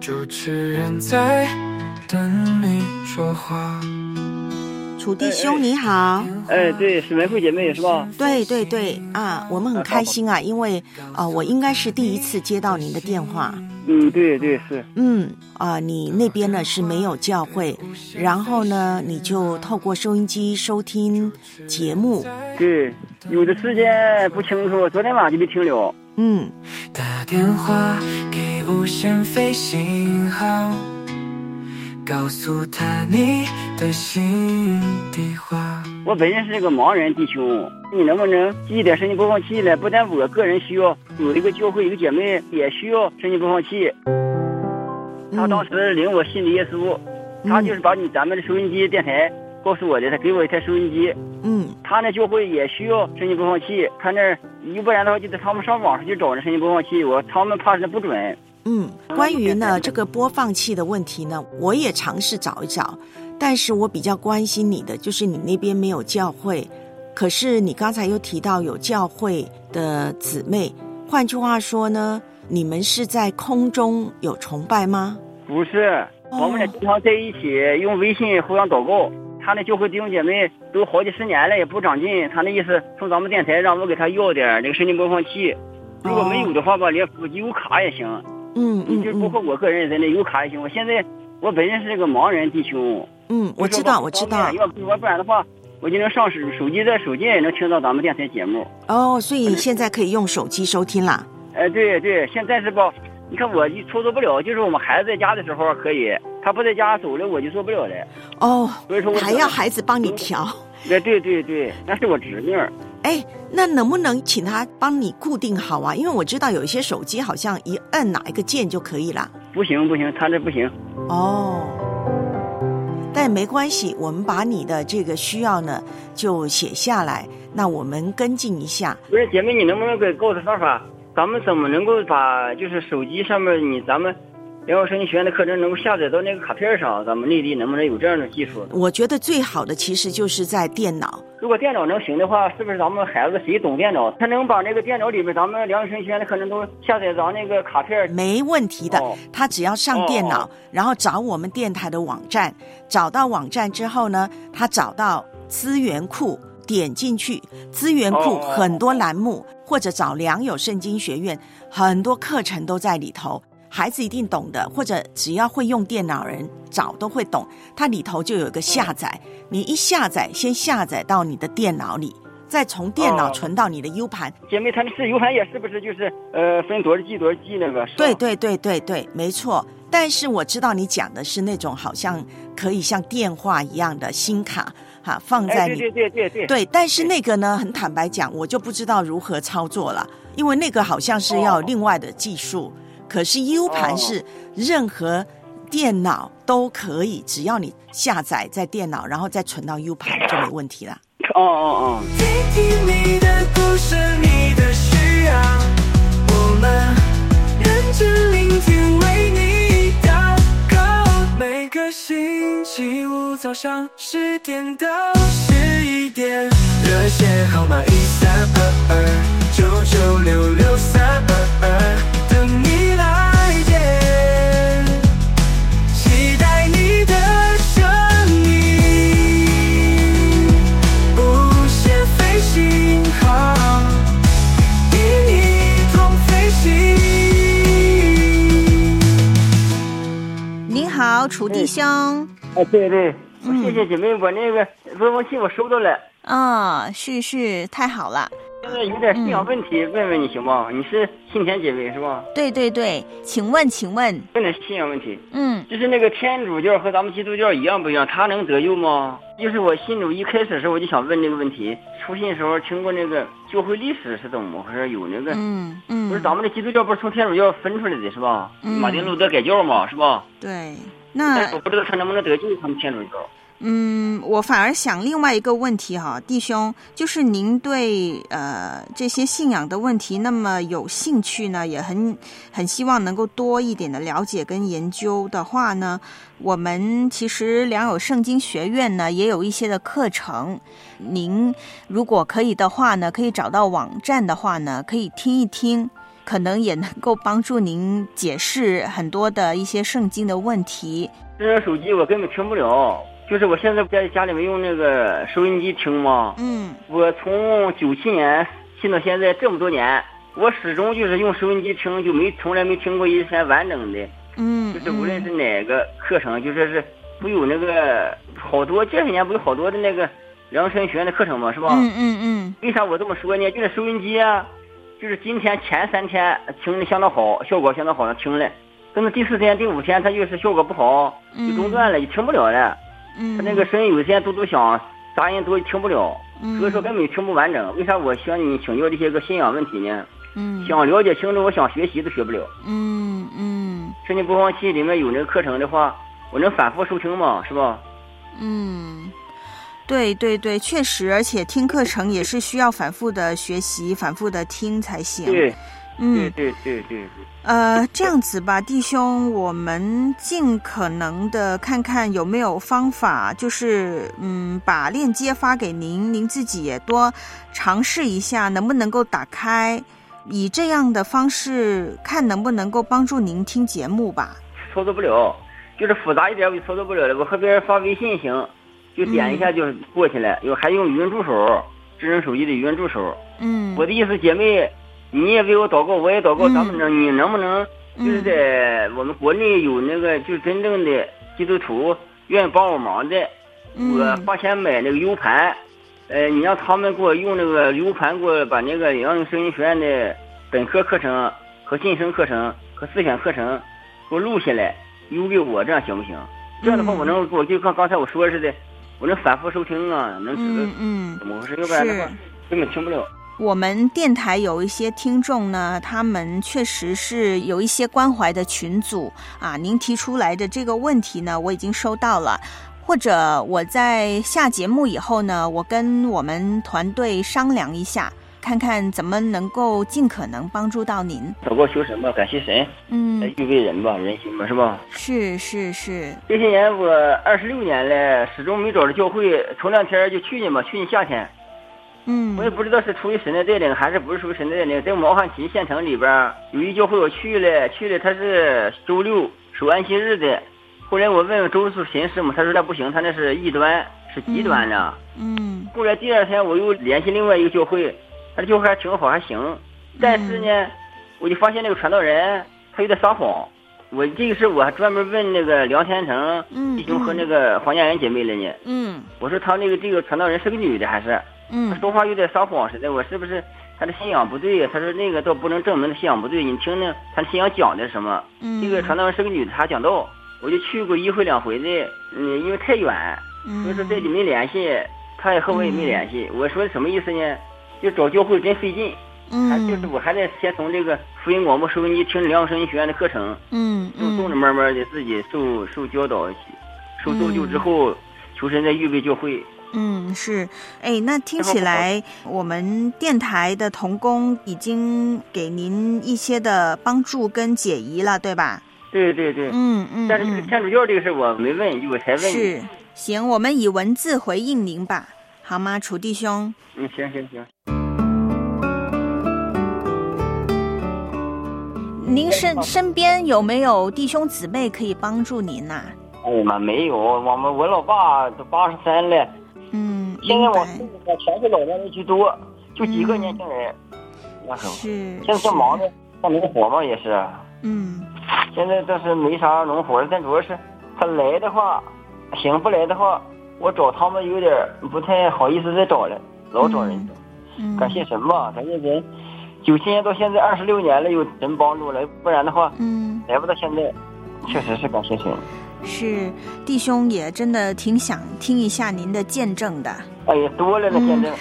主持人在等你说话。 楚弟兄你好。 哎，对，是门户姐妹是吧？ 对对对啊，我们很开心啊，因为啊、呃，我应该是第一次接到您的电话。 嗯，对对是。 嗯啊、呃，你那边呢是没有教会，然后呢你就透过收音机收听节目。 对，有的时间不清楚，昨天晚上就没听了。 嗯， 打电话给无线飞信号，告诉他你的心底话。 我本人是个盲人弟兄，你能不能寄一点声音播放器来？不但我个人需要，有一个教会一个姐妹也需要声音播放器。他当时领我信的耶稣， 嗯、 他就是把你咱们的收音机电台告诉我的，他给我一台收音机。 嗯， 他那教会也需要声音播放器，他那要不然的话就得他们上网上去找那声音播放器，我他们怕是不准。 嗯，关于呢这个播放器的问题呢，我也尝试找一找，但是我比较关心你的就是你那边没有教会，可是你刚才又提到有教会的姊妹，换句话说呢，你们是在空中有崇拜吗？ 不是，哦、我们俩经常在一起用微信互相祷告。他那教会弟兄姐妹都好几十年了也不长进，他那意思从咱们电台让我给他要点那个声音播放器，如果没有的话吧，连有卡也行。 嗯嗯， 就是包括我个人也在那有卡也行。我现在我本身是个盲人弟兄。 嗯，我知道我知道。 要不不然的话，我就能上手手机在手机也能听到咱们电台节目。 哦，所以现在可以用手机收听啦。 哎，对对，现在是吧？你看我操作不了，就是我们孩子在家的时候可以，他不在家走了我就做不了了。 哦， 所以说我还要孩子帮你调。 哎，对对对，那是我侄女。 哎，那能不能请他帮你固定好啊？因为我知道有一些手机好像一摁哪一个键就可以了。 不行不行，他这不行。 哦，但没关系，我们把你的这个需要呢就写下来，那我们跟进一下。 不是姐妹，你能不能给告诉方法？咱们怎么能够把就是手机上面你咱们联合声音学院的课程能够下载到那个卡片上？咱们内地能不能有这样的技术？ 我觉得最好的其实就是在电脑。 如果电脑能行的话，是不是咱们孩子谁懂电脑，他能把那个电脑里面咱们联合声音学院的课程都下载到那个卡片？ 没问题的，哦、他只要上电脑，哦、然后找我们电台的网站，找到网站之后呢，他找到资源库，点进去，资源库很多栏目，哦、或者找良友圣经学院，很多课程都在里头。孩子一定懂的，或者只要会用电脑人找都会懂，它里头就有一个下载，你一下载先下载到你的电脑里，再从电脑存到你的 U 盘。 哦、姐妹，它是 U 盘也是不是就是呃分多少 G 多少 G 那个？ 对对对对对，没错。但是我知道你讲的是那种好像可以像电话一样的新卡哈，放在你、 哎、对对对对对对，但是那个呢，很坦白讲，我就不知道如何操作了，因为那个好像是要另外的技术。哦，可是 U 盘是任何电脑都可以，只要你下载在电脑，然后再存到 U 盘就没问题了。 哦哦哦。 听听你的故事，你的需要，我们认真聆听，为你祷告。每个星期五早上十点到十一点，热线号码一三二二九九六六三二二。等你来电，期待你的声音，无限飞行号，与你同飞行。 您好，楚弟兄。 哎，对对，嗯、谢谢姐妹，我那个播放器我收到了。 啊、哦，是是，太好了。 现在有点信仰问题，嗯、问问你行吗？你是信田姐妹是吧？ 对对对，请问请问， 问点信仰问题。 嗯， 就是那个天主教和咱们基督教一样不一样？他能得救吗？就是我信主一开始的时候我就想问这个问题。初信的时候听过那个教会历史是怎么回事？有那个， 嗯嗯， 不是咱们的基督教不是从天主教分出来的是吧？嗯、马丁路德改教嘛是吧？ 对，那但是我不知道他能不能得救，他们天主教。 嗯，我反而想另外一个问题哈，弟兄，就是您对呃这些信仰的问题那么有兴趣呢，也很很希望能够多一点的了解跟研究的话呢，我们其实良友圣经学院呢也有一些的课程，您如果可以的话呢，可以找到网站的话呢，可以听一听。 可能也能够帮助您解释很多的一些圣经的问题。 智能手机我根本听不了，就是我现在在家里面用那个收音机听嘛。 嗯， 我从九七年听到现在这么多年，我始终就是用收音机听，就没从来没听过一篇完整的。 嗯， 就是无论是哪个课程，就说是不有那个好多这些年不有好多的那个量身学院的课程嘛，是吧？ 嗯嗯嗯。 为啥我这么说呢？就是收音机啊，就是今天前三天听的相当好，效果相当好，听了。等到第四天、第五天，它就是效果不好，就中断了，就听不了了。 嗯， 它那个声音有些嘟嘟响，杂音多，听不了。 嗯， 所以说根本听不完整。为啥我向你请教这些个信仰问题呢？ 嗯， 想了解清楚，我想学习都学不了。 嗯嗯， 声音播放器里面有那个课程的话，我能反复收听吗？是吧？ 嗯，对对对，确实，而且听课程也是需要反复的学习、反复的听才行。 对。 嗯， 对对对对。 呃，这样子吧，弟兄，我们尽可能的看看有没有方法，就是嗯，把链接发给您，您自己也多尝试一下，能不能够打开，以这样的方式看能不能够帮助您听节目吧。 操作不了，就是复杂一点我就操作不了了。我和别人发微信行，就点一下就过去了，有、嗯、还用语音助手，智能手机的语音助手。 嗯， 我的意思，姐妹。你也为我祷告，我也祷告，咱们能、嗯、你能不能就是在我们国内有那个就是真正的基督徒愿意帮我忙的， 嗯、 我花钱买那个 U 盘，呃，你让他们给我用那个 U 盘给我把那个阳明声音学院的本科课程和晋升课程和自选课程给我录下来邮给我，这样行不行？这样的话我能我就像刚才我说似的，我能反复收听啊，能知道怎么回事，要不然的话根本听不了。 我们电台有一些听众呢，他们确实是有一些关怀的群组啊，您提出来的这个问题呢，我已经收到了，或者我在下节目以后呢，我跟我们团队商量一下，看看怎么能够尽可能帮助到您。 祷告求神吧，感谢神， 嗯， 来预备人吧，人心吧，是吧？ 是是是。 这些年我二十六年了，始终没找着教会，头两天就去年吧，去年夏天。 嗯， 我也不知道是出于神的带领还是不是出于神的带领，在毛汉旗县城里边有一教会我去了，去了他是周六守安息日的。后来我问问周四神师嘛，他说那不行，他那是异端，是极端的。 嗯。 后来第二天我又联系另外一个教会，他的教会还挺好，还行。但是呢，嗯、我就发现那个传道人他有点撒谎。我这个事我还专门问那个梁天成弟兄和那个黄家人姐妹了呢。 嗯。 我说他那个这个传道人是个女的还是？ 嗯， 他说话有点撒谎似的，我是不是他的信仰不对？他说那个倒不能证明他信仰不对，你听听他的信仰讲的什么？ 嗯， 这个传道人是个女的，她讲道，我就去过一回两回的，嗯，因为太远，所以说这里没联系，他也和我也没联系。嗯、我说什么意思呢？就找教会真费劲， 嗯， 还就是我还得先从这个福音广播收音机听良声学院的课程， 嗯， 嗯，动着慢慢的自己受受教导，受造就之后，求神再预备教会。 嗯，是，哎，那听起来我们电台的同工已经给您一些的帮助跟解疑了，对吧？ 对对对， 嗯嗯。 但是这个天主教这个事我没问，我才问你。 是，行，我们以文字回应您吧，好吗，楚弟兄？ 嗯，行行行。 您身身边有没有弟兄姊妹可以帮助您呐、啊？ 哎呀妈，没有，我们我老爸都八十三了。 嗯， 现在我村里面全是老年人居多，就几个年轻人。那时候是， 现在正忙着干农活嘛，也是。 嗯， 现在倒是没啥农活了，但主要是他来的话，行；不来的话，我找他们有点不太好意思再找了，老找人。 嗯， 感谢神吧，感谢神。九七年到现在二十六年了，有神帮助了，不然的话， 嗯， 来不到现在，确实是感谢神。 是，弟兄也真的挺想听一下您的见证的。 哎呀，多了那见证。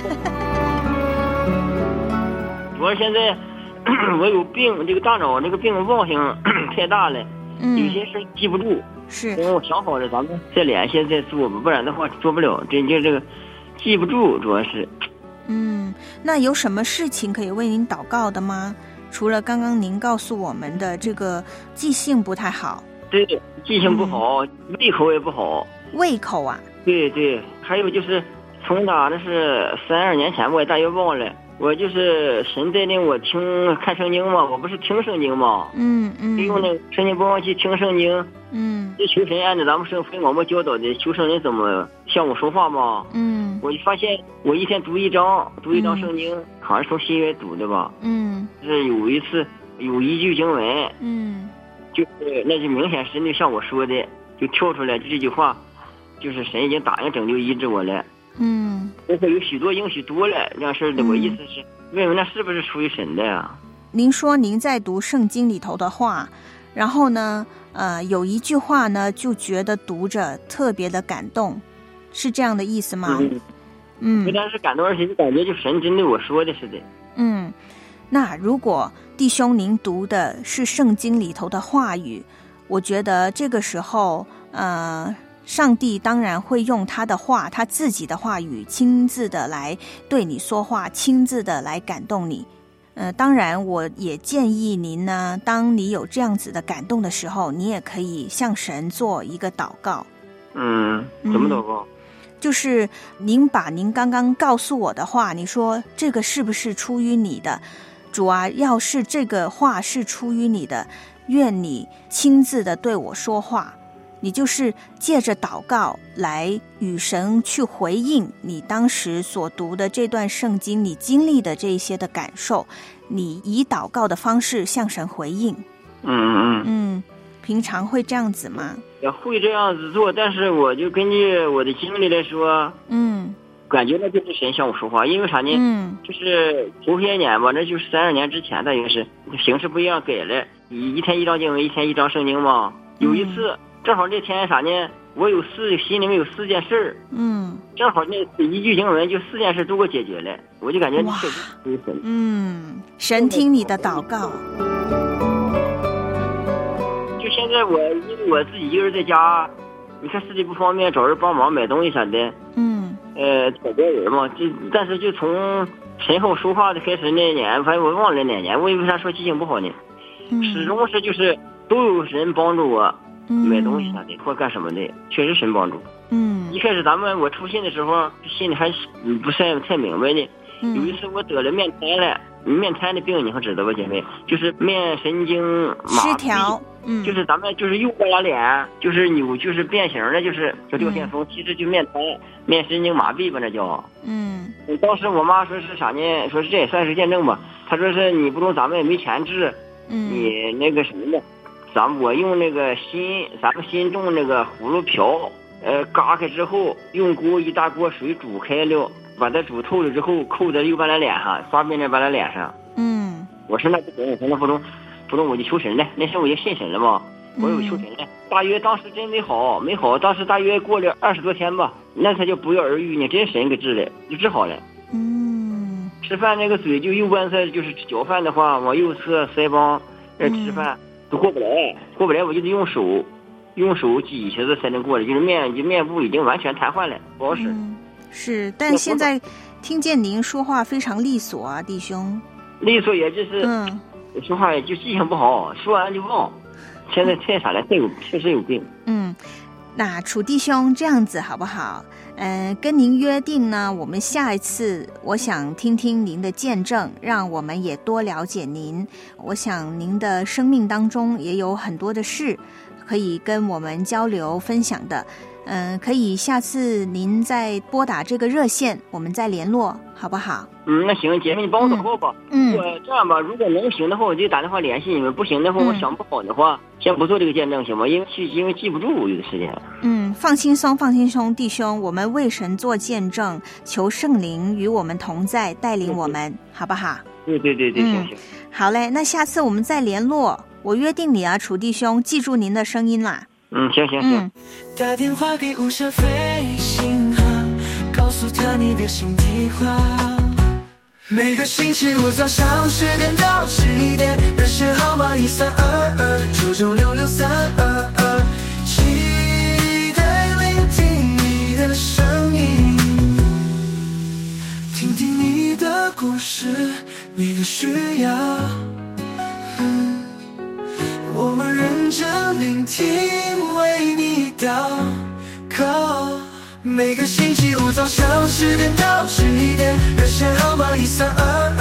主要现在我有病，这个大脑这个病妄性太大了， 嗯， 有些事记不住。 是， 等我想好了，咱们再联系再做吧，不然的话做不了。这就这个记不住，主要是。 嗯，那有什么事情可以为您祷告的吗？除了刚刚您告诉我们的这个记性不太好。 对，记性不好，嗯、胃口也不好。 胃口啊？ 对对，还有就是从打那是三二年前吧，大约忘了， 我就是神带领我听看圣经嘛，我不是听圣经嘛， 嗯嗯， 就用那个圣经播放器听圣经， 嗯， 就求神按照咱们圣福音广播教导的，求圣人怎么向我说话嘛， 嗯， 我就发现我一天读一章，读一章圣经，嗯、好像是从新约读的吧， 嗯， 就是有一次有一句经文， 嗯， 就是那就明显神就像我说的，就跳出来就这句话，就是神已经答应拯救医治我了。 嗯， 包括有许多应许多了这样事儿的，我意思是问问那是不是出于神的呀？ 您说您在读圣经里头的话，然后呢，呃，有一句话呢，就觉得读着特别的感动，是这样的意思吗？ 嗯， 嗯， 不但是感动，而且就感觉就神针对我说的似的。 嗯，那如果弟兄您读的是圣经里头的话语，我觉得这个时候，呃。上帝当然会用他的话，他自己的话语亲自的来对你说话，亲自的来感动你。呃，当然我也建议您呢，当你有这样子的感动的时候，你也可以向神做一个祷告。 嗯，怎么祷告？ 嗯，就是您把您刚刚告诉我的话，你说这个是不是出于你的？主啊，要是这个话是出于你的，愿你亲自的对我说话。你就是借着祷告来与神去回应你当时所读的这段圣经，你经历的这些的感受，你以祷告的方式向神回应。 嗯嗯嗯，平常会这样子吗？ 也会这样子做，但是我就根据我的经历来说， 嗯， 感觉那就是神向我说话，因为啥呢？ 嗯， 就是头些年吧，那就是三十年之前的，也是形式不一样改了，一一天一张经文，一天一张圣经嘛。有一次。嗯，正好这天啥呢？我有四心里面有四件事， 嗯， 正好那一句经文就四件事都给我解决了，我就感觉确实是神。 嗯，神听你的祷告。 就现在我因为我自己一个人在家，你看实际不方便找人帮忙买东西啥的， 嗯， 呃，找别人嘛，就但是就从神后说话的开始那年，反正我忘了哪年，我为啥说记性不好呢？ 嗯， 始终是就是都有人帮助我。买东西啥的或干什么的，确实神帮助。 嗯， 一开始咱们我出信的时候，心里还不太太明白的。 嗯、 有一次我得了面瘫了，面瘫的病你还知道吧，姐妹？就是面神经麻失调，嗯， 就是咱们就是右半拉脸就是扭，就是变形的，就是叫掉线风，嗯、其实就面瘫、面神经麻痹吧，那叫。 嗯， 当时我妈说是啥呢？说是这也算是见证吧。她说是你不中，咱们也没钱治， 嗯， 你那个什么的。咱们我用那个心，咱们心种那个葫芦瓢，呃，嘎开之后，用锅一大锅水煮开了，把它煮透了之后，扣在右半拉脸上，发面在半拉脸上。 嗯， 我说那不行，我说那不中，不中我就求神了。那时候我就信神了嘛，我有求神了。嗯、大约当时真没好，没好，当时大约过了二十多天吧，那才叫不药而愈呢，真神给治了，就治好了。 嗯， 吃饭那个嘴就右半侧，就是嚼饭的话，往右侧腮帮这吃饭。嗯都过不来，过不来，我就得用手，用手挤下子才能过来，就是面，就面部已经完全瘫痪了，不好使。 嗯、是，但现在听见您说话非常利索啊，弟兄。 利索也就是，嗯，说话也就记性不好，说完就忘。现在太傻了，太有，确实有病。 嗯，那楚弟兄这样子好不好？嗯、呃，跟您约定呢，我们下一次我想听听您的见证，让我们也多了解您。我想您的生命当中也有很多的事可以跟我们交流分享的。嗯、呃，可以下次您再拨打这个热线，我们再联络，好不好？ 嗯，那行，姐妹你帮我祷告吧。 嗯， 我这样吧，如果能行的话，我就打电话联系你们；不行的话，我想不好的话，嗯、先不做这个见证，行吗？因为记，因为记不住有的时间。 嗯，放轻松，放轻松，弟兄，我们为神做见证，求圣灵与我们同在，带领我们，好不好？ 对对对对， 嗯、 行行。 好嘞，那下次我们再联络。我约定你啊，楚弟兄，记住您的声音啦。 嗯，行行行。 嗯， 打电话给无暇飞行号，告诉他你的心底话。每个星期五早上十点到十一点，热线号码一三二二九九六六三二二，期待聆听你的声音，听听你的故事，你的需要。嗯，我们认真聆听，为你祷告。每个星期五早上十点到十一点，热线号码一三二二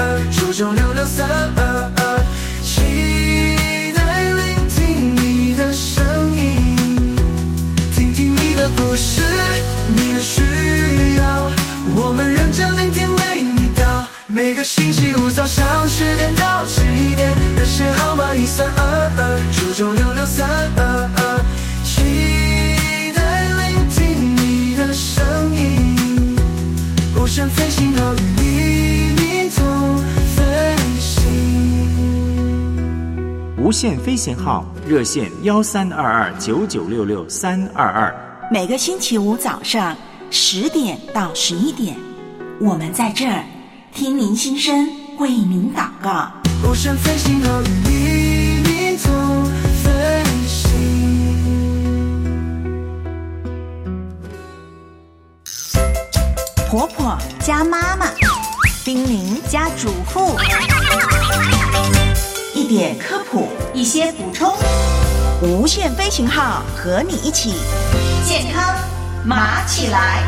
三二二，期待聆听你的声音，听听你的故事，你的需要，我们认真聆听为你到。每个星期五早上十点到十一点，热线号码一三二二九九六六三二二，期待聆听你的声音，无限飞行号与你一同飞行。 无限飞行号热线幺三二二九九六六三二二， 每个星期五早上十点到十一点，我们在这儿听您心声，为您祷告。 无限飞行号与你一同飞行。 婆婆加妈妈，叮咛加嘱咐，一点科普， 一些补充， 无限飞行号和你一起健康麻起来。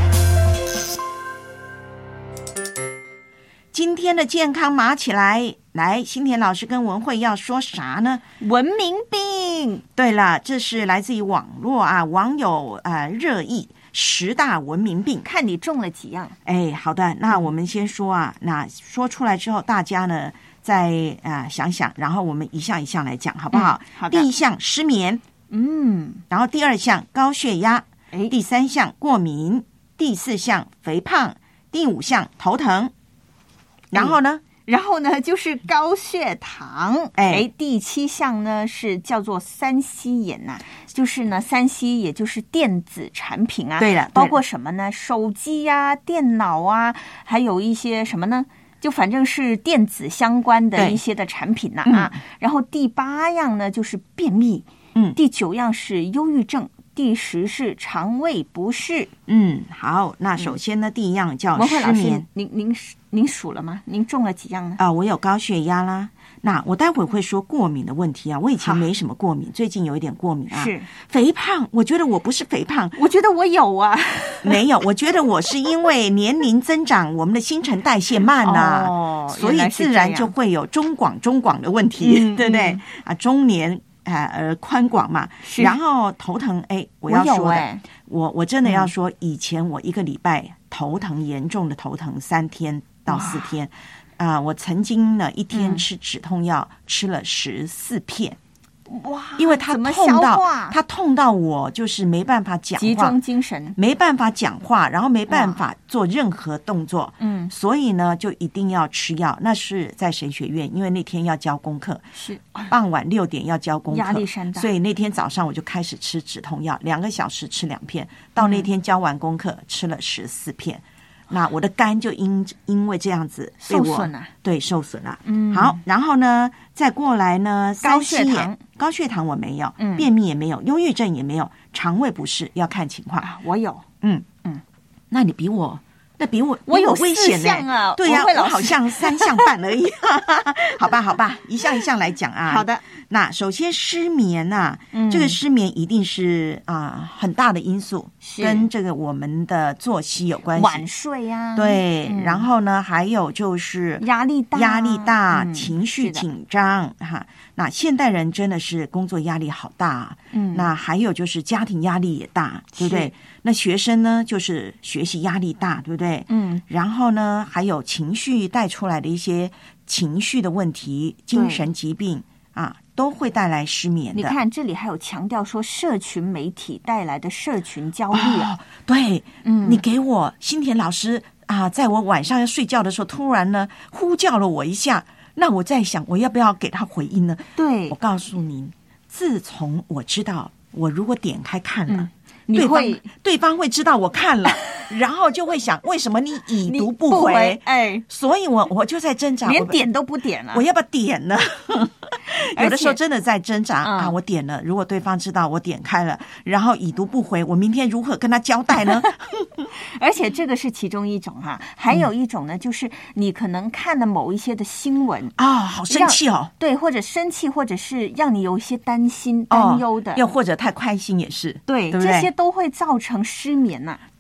今天的健康麻起来，来，新田老师跟文慧要说啥呢？ 文明病。 对了，这是来自于网络啊，网友呃热议十大文明病， 看你中了几样。 哎，好的，那我们先说啊，那说出来之后，大家呢再啊、呃、想想，然后我们一项一项来讲，好不好？ 嗯、好的。 第一项失眠， 嗯， 然后第二项高血压，哎，第三项过敏，第四项肥胖，第五项头疼。然后呢？ 然后呢，就是高血糖。哎，第七项呢是叫做三 C 眼呐、啊，就是呢三 C 也就是电子产品啊。 对了， 包括什么呢？手机呀、啊、电脑啊，还有一些什么呢？就反正是电子相关的一些的产品呐 啊, 啊。然后第八样呢就是便秘， 嗯， 第九样是忧郁症。第十是肠胃不适。 嗯，好，那首先呢，嗯、第一样叫失眠。 您您您数了吗？您中了几样呢？ 啊、呃，我有高血压啦。那我待会会说过敏的问题啊。我以前没什么过敏，最近有一点过敏啊。 是肥胖，我觉得我不是肥胖， 我觉得我有啊。 没有，我觉得我是因为年龄增长，我们的新陈代谢慢啊， 哦、 所以自然就会有中广中广的问题，嗯、对不对？嗯、啊，中年。啊呃，宽广嘛，然后头疼，哎，我要说的，我我, 我真的要说，嗯、以前我一个礼拜头疼严重的头疼三天到四天，啊、呃，我曾经呢一天吃止痛药、嗯、吃了十四片。 哇！ 因为他痛到他痛到我就是没办法讲话， 集中精神， 没办法讲话，然后没办法做任何动作， 嗯， 所以呢就一定要吃药。那是在神学院，因为那天要交功课， 是傍晚六点要交功课， 压力山大， 所以那天早上我就开始吃止痛药，两个小时吃两片，到那天交完功课、嗯、吃了十四片。那我的肝就因因为这样子被我受损了， 对，受损了。 嗯， 好，然后呢，再过来呢， 高血糖， 高血糖我没有， 嗯， 便秘也没有，忧郁症也没有，肠胃不适要看情况。 啊、我有， 嗯嗯， 那你比我，那比我， 我有危险呢、啊， 对呀、啊，我好像三项半而已。好吧，好吧，一项一项来讲啊。 好的， 那首先失眠呐、啊嗯，这个失眠一定是啊、呃、很大的因素，跟这个我们的作息有关系， 晚睡呀、啊， 对、 嗯， 然后呢，还有就是压力大， 压力大， 嗯、 情绪紧张哈。那现代人真的是工作压力好大， 嗯， 那还有就是家庭压力也大，对不对？那学生呢，就是学习压力大，对不对？ 嗯， 然后呢，还有情绪带出来的一些情绪的问题，精神疾病啊，都会带来失眠的。 你看这里还有强调说，社群媒体带来的社群焦虑啊， 哦、对， 嗯， 你给我新田老师啊，在我晚上要睡觉的时候，突然呢呼叫了我一下。那我在想，我要不要给他回应呢？ 对， 我告诉您，自从我知道，我如果点开看了， 嗯、你会对方对方会知道我看了，然后就会想，为什么你已读不回？ 不回哎， 所以我我就在挣扎， 连点都不点了， 我要不要点呢？有的时候真的在挣扎、 嗯、 啊！我点了，如果对方知道我点开了，然后已读不回，我明天如何跟他交代呢？ 而且这个是其中一种哈、啊，还有一种呢，就是你可能看了某一些的新闻啊、哦，好生气哦， 对，或者生气，或者是让你有一些担心、担忧的， 又或者太开心也是， 对， 对不对？ 这些都会造成失眠呐、啊。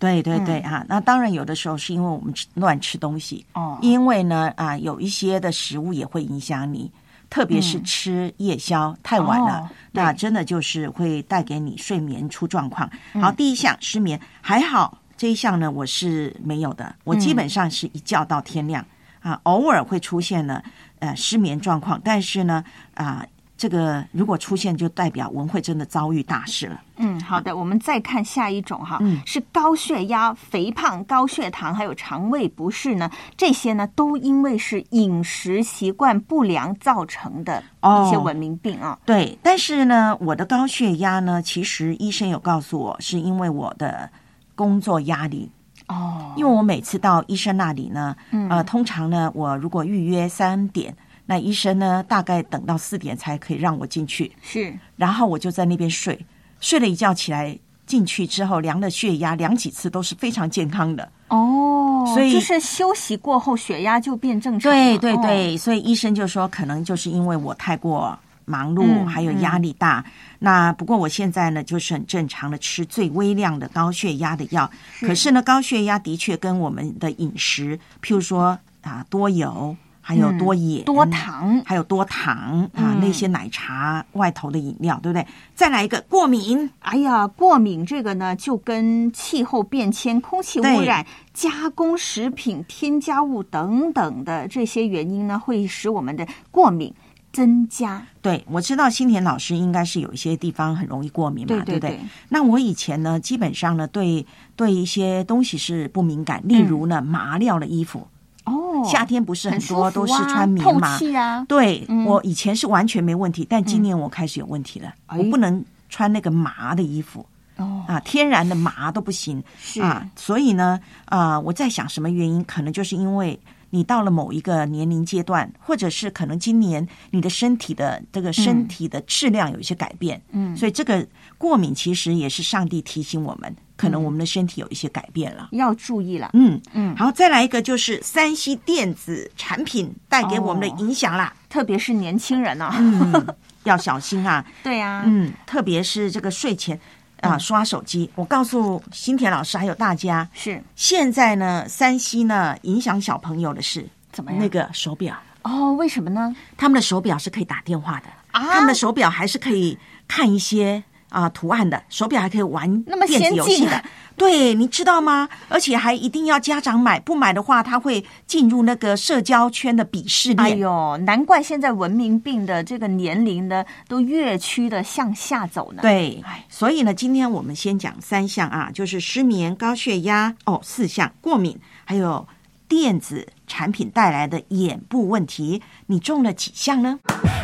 对对对、嗯、啊，那当然有的时候是因为我们吃乱吃东西哦， 因为呢啊有一些的食物也会影响你，特别是吃夜宵、嗯、太晚了、哦、那真的就是会带给你睡眠出状况。好，第一项失眠还好，这一项呢我是没有的，我基本上是一觉到天亮、嗯、啊，偶尔会出现了呃失眠状况，但是呢啊这个如果出现就代表文慧真的遭遇大事了。 嗯，好的，我们再看下一种哈， 嗯， 是高血压、肥胖、高血糖还有肠胃不适呢，这些呢都因为是饮食习惯不良造成的一些文明病啊、哦。 对，但是呢我的高血压呢，其实医生有告诉我是因为我的工作压力。 哦， 因为我每次到医生那里呢， 嗯、 呃，通常呢我如果预约三点，那医生呢大概等到四点才可以让我进去， 是， 然后我就在那边睡，睡了一觉起来，进去之后量了血压，量几次都是非常健康的。 哦， 所以就是休息过后血压就变正常了。 对对对、 哦， 所以医生就说可能就是因为我太过忙碌、 嗯、 还有压力大、嗯、那不过我现在呢就是很正常的吃最微量的高血压的药，可是呢高血压的确跟我们的饮食，譬如说啊多油还有多盐、 嗯、多糖， 还有多糖啊、嗯，那些奶茶外头的饮料，对不对？再来一个过敏， 哎呀，过敏这个呢，就跟气候变迁、空气污染、加工食品、添加物等等的这些原因呢，会使我们的过敏增加。 对，我知道新田老师应该是有一些地方很容易过敏嘛， 对对 对, 对不对？那我以前呢，基本上呢，对对一些东西是不敏感，例如呢，嗯、麻料的衣服。 哦， 夏天不是很多都是穿棉麻， 透气啊。 对、 嗯， 我以前是完全没问题，但今年我开始有问题了，嗯、我不能穿那个麻的衣服。 哦啊，天然的麻都不行啊，所以呢，啊，我在想什么原因？可能就是因为你到了某一个年龄阶段，或者是可能今年你的身体的这个身体的质量有一些改变， 嗯， 所以这个过敏其实也是上帝提醒我们。可能我们的身体有一些改变了， 嗯、要注意了。 嗯嗯， 好，再来一个就是三 C 电子产品带给我们的影响啦， 哦、特别是年轻人啊， 嗯，要小心啊。 对啊， 嗯，特别是这个睡前啊、呃、刷手机。我告诉新田老师还有大家， 是现在呢三 C 呢影响小朋友的是怎么样？ 那个手表哦，为什么呢？ 他们的手表是可以打电话的啊， 他们的手表还是可以看一些。啊，图案的手表还可以玩电子游戏的，对，你知道吗？而且还一定要家长买，不买的话，他会进入那个社交圈的鄙视链。 哎呦，难怪现在文明病的这个年龄呢，都越趋的向下走呢。 对，所以呢，今天我们先讲三项啊，就是失眠、高血压，哦，四项过敏，还有电子产品带来的眼部问题，你中了几项呢？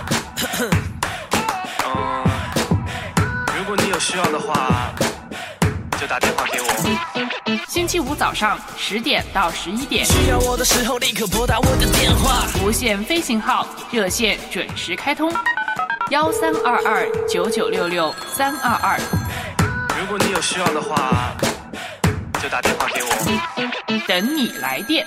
如果你有需要的话，就打电话给我。 星期五早上十点到十一点， 需要我的时候立刻拨打我的电话。 无线飞行号热线准时开通，幺三二二九九六六三二二。 如果你有需要的话，就打电话给我， 等你来电。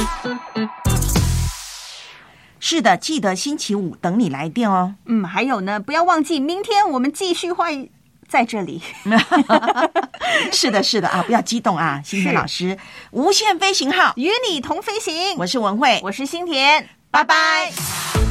是的，记得星期五等你来电哦。 嗯，还有呢，不要忘记明天我们继续会在这里。 是的，是的啊，不要激动啊，新田老师，无限飞行号与你同飞行。 我是文慧， 我是新田，拜拜。